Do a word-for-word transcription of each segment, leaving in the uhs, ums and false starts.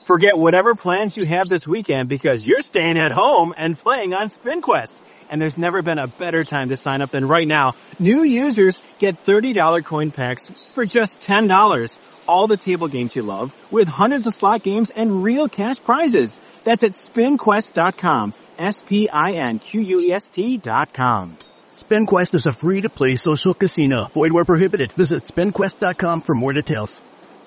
Forget whatever plans you have this weekend because you're staying at home and playing on SpinQuest. And there's never been a better time to sign up than right now. New users get thirty dollars coin packs for just ten dollars. All the table games you love with hundreds of slot games and real cash prizes. That's at spin quest dot com. S P I N Q U E S T dot com. SpinQuest is a free-to-play social casino. Void where prohibited. Visit spin quest dot com for more details.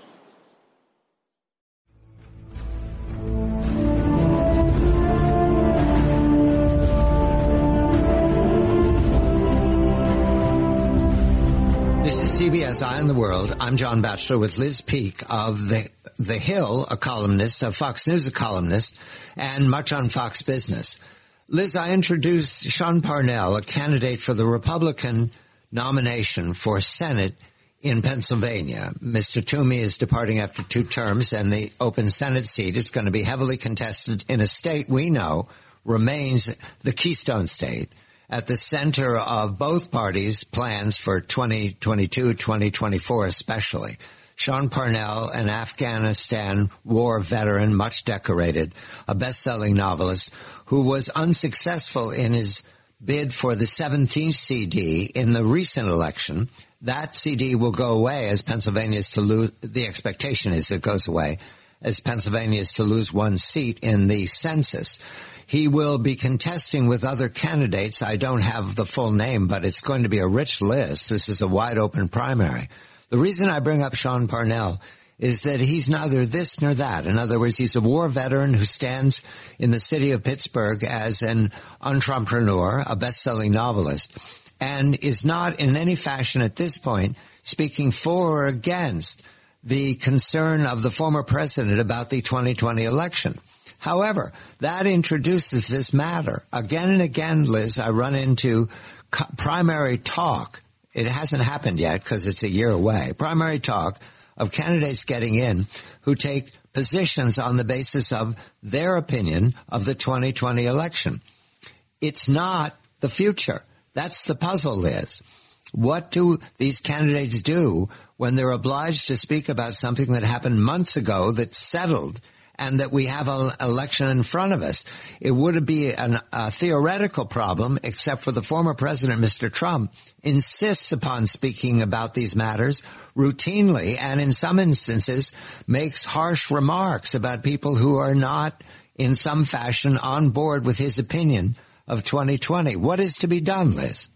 C B S Eye on the World. I'm John Batchelor with Liz Peek of The The Hill, a columnist, of Fox News, a columnist, and much on Fox Business. Liz, I introduced Sean Parnell, a candidate for the Republican nomination for Senate in Pennsylvania. Mister Toomey is departing after two terms, and the open Senate seat is going to be heavily contested in a state we know remains the Keystone State, at the center of both parties' plans for twenty twenty-two, twenty twenty-four especially. Sean Parnell, an Afghanistan war veteran, much decorated, a best-selling novelist, who was unsuccessful in his bid for the seventeenth C D in the recent election. That C D will go away as Pennsylvania is to lose, the expectation is it goes away, as Pennsylvania is to lose one seat in the census. He will be contesting with other candidates. I don't have the full name, but it's going to be a rich list. This is a wide open primary. The reason I bring up Sean Parnell is that he's neither this nor that. In other words, he's a war veteran who stands in the city of Pittsburgh as an entrepreneur, a best-selling novelist, and is not in any fashion at this point speaking for or against the concern of the former president about the twenty twenty election. However, that introduces this matter. Again and again, Liz, I run into co- primary talk. It hasn't happened yet because it's a year away. Primary talk of candidates getting in who take positions on the basis of their opinion of the twenty twenty election. It's not the future. That's the puzzle, Liz. What do these candidates do when they're obliged to speak about something that happened months ago that's settled and that we have an election in front of us? It would be an, a theoretical problem, except for the former president, Mister Trump, insists upon speaking about these matters routinely and in some instances makes harsh remarks about people who are not in some fashion on board with his opinion of twenty twenty. What is to be done, Liz?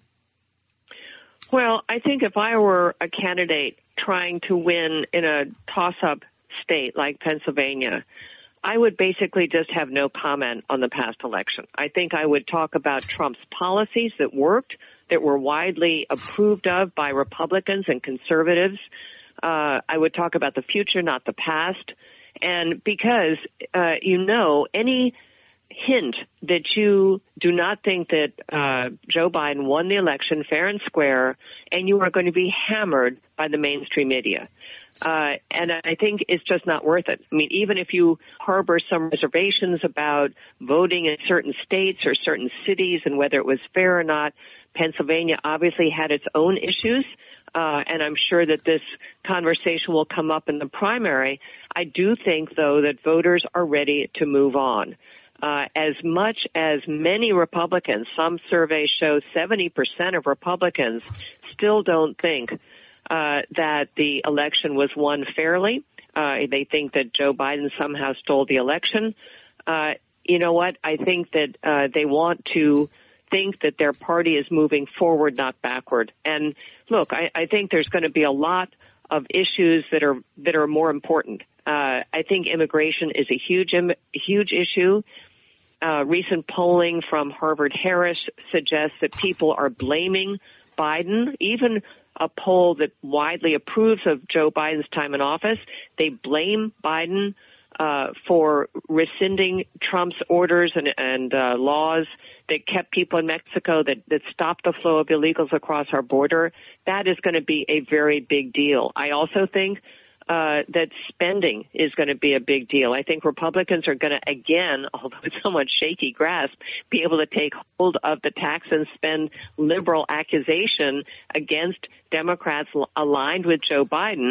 Well, I think if I were a candidate trying to win in a toss-up state like Pennsylvania, I would basically just have no comment on the past election. I think I would talk about Trump's policies that worked, that were widely approved of by Republicans and conservatives. Uh, I would talk about the future, not the past. And because, uh, you know, any hint that you do not think that uh, Joe Biden won the election fair and square, and you are going to be hammered by the mainstream media. Uh, and I think it's just not worth it. I mean, even if you harbor some reservations about voting in certain states or certain cities and whether it was fair or not, Pennsylvania obviously had its own issues. Uh, and I'm sure that this conversation will come up in the primary. I do think, though, that voters are ready to move on. Uh, as much as many Republicans, some surveys show seventy percent of Republicans still don't think uh, that the election was won fairly. Uh, they think that Joe Biden somehow stole the election. Uh, you know what? I think that uh, they want to think that their party is moving forward, not backward. And look, I, I think there's going to be a lot of issues that are that are more important. Uh, I think immigration is a huge, huge issue. Uh, recent polling from Harvard Harris suggests that people are blaming Biden. Even a poll that widely approves of Joe Biden's time in office, they blame Biden uh, for rescinding Trump's orders and, and uh, laws that kept people in Mexico, that, that stopped the flow of illegals across our border. That is going to be a very big deal. I also think Uh, that spending is going to be a big deal. I think Republicans are going to, again, although it's somewhat shaky grasp, be able to take hold of the tax and spend liberal accusation against Democrats aligned with Joe Biden,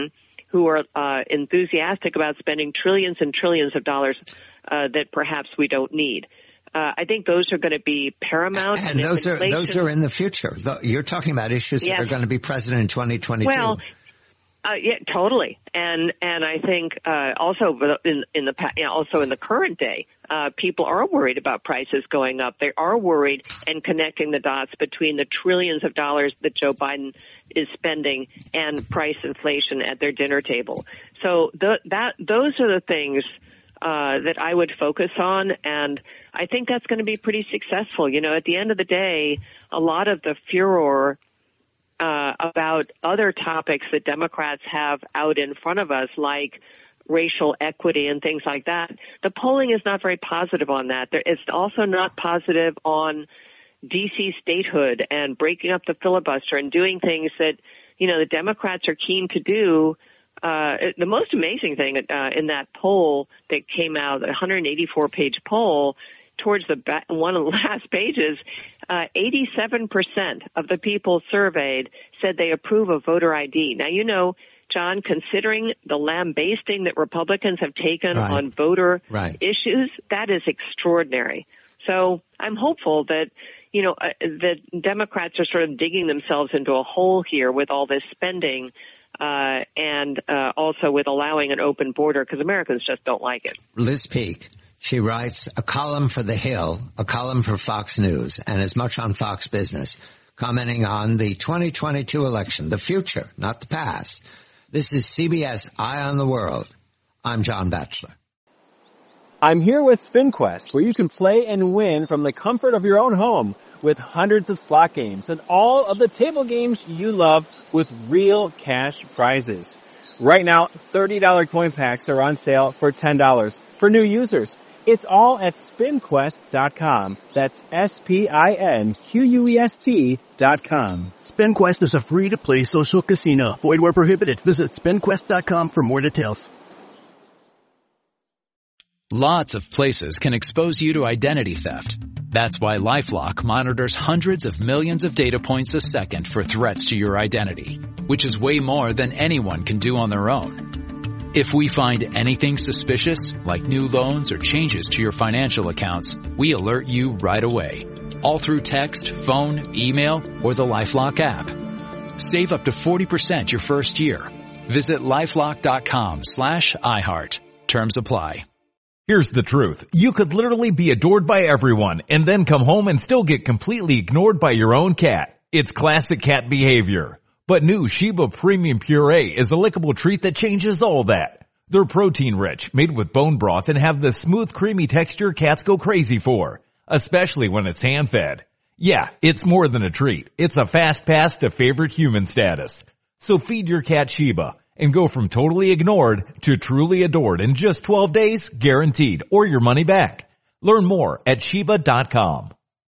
who are uh, enthusiastic about spending trillions and trillions of dollars uh, that perhaps we don't need. Uh, I think those are going to be paramount. And, and those are those are in the future. You're talking about issues yes. that are going to be present in twenty twenty-two. Well, uh, yeah, totally. And and I think uh, also in in the you know, also in the current day, uh, people are worried about prices going up. They are worried and connecting the dots between the trillions of dollars that Joe Biden is spending and price inflation at their dinner table. So the, that those are the things Uh, that I would focus on, and I think that's going to be pretty successful. You know, at the end of the day, a lot of the furor uh, about other topics that Democrats have out in front of us, like racial equity and things like that, the polling is not very positive on that. There, it's also not positive on D C statehood and breaking up the filibuster and doing things that, you know, the Democrats are keen to do. Uh, the most amazing thing uh, in that poll that came out, a one hundred eighty-four page poll, towards the back, one of the last pages, uh, eighty-seven percent of the people surveyed said they approve of voter I D. Now, you know, John, considering the lambasting that Republicans have taken right. on voter right. issues, that is extraordinary. So I'm hopeful that, you know, uh, that Democrats are sort of digging themselves into a hole here with all this spending. Uh, and uh, also with allowing an open border, because Americans just don't like it. Liz Peek, she writes a column for The Hill, a column for Fox News, and as much on Fox Business, commenting on the twenty twenty-two election, the future, not the past. This is C B S Eye on the World. I'm John Batchelor. I'm here with SpinQuest, where you can play and win from the comfort of your own home with hundreds of slot games and all of the table games you love with real cash prizes. Right now, thirty dollars coin packs are on sale for ten dollars for new users. It's all at spin quest dot com. That's S P I N Q U E S T dot com. SpinQuest is a free-to-play social casino. Void where prohibited. Visit spin quest dot com for more details. Lots of places can expose you to identity theft. That's why LifeLock monitors hundreds of millions of data points a second for threats to your identity, which is way more than anyone can do on their own. If we find anything suspicious, like new loans or changes to your financial accounts, we alert you right away, all through text, phone, email, or the LifeLock app. Save up to forty percent your first year. Visit lifelock dot com slash iHeart. Terms apply. Here's the truth. You could literally be adored by everyone and then come home and still get completely ignored by your own cat. It's classic cat behavior. But new Sheba Premium Puree is a lickable treat that changes all that. They're protein rich, made with bone broth, and have the smooth, creamy texture cats go crazy for, especially when it's hand-fed. Yeah, it's more than a treat. It's a fast pass to favorite human status. So feed your cat Sheba and go from totally ignored to truly adored in just twelve days, guaranteed, or your money back. Learn more at Sheba dot com.